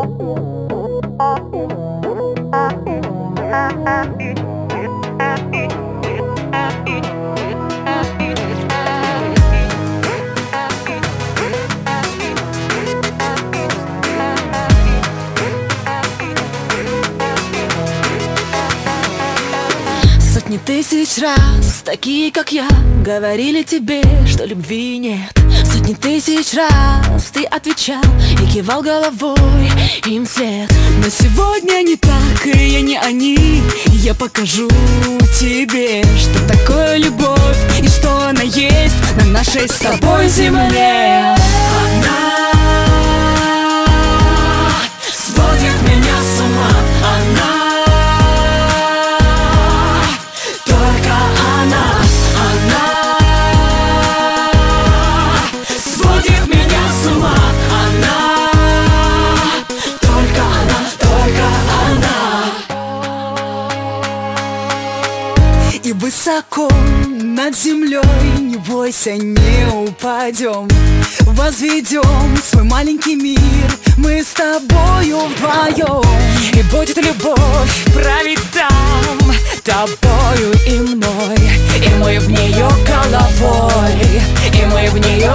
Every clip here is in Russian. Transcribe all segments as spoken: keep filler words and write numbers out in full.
Сотни тысяч раз такие, как я, говорили тебе, что любви нет. Сотни тысяч раз ты отвечал и кивал головой им вслед. Но сегодня не так, и я не они. Я покажу тебе, что такое любовь и что она есть на нашей с тобой земле. Она сводит меня с ума, она и высоко над землей, не бойся, не упадем. Возведем свой маленький мир мы с тобою вдвоем. И будет любовь править там, тобою и мной. И мы в нее головой, и мы в нее.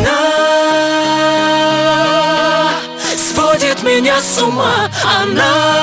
Меня с ума, она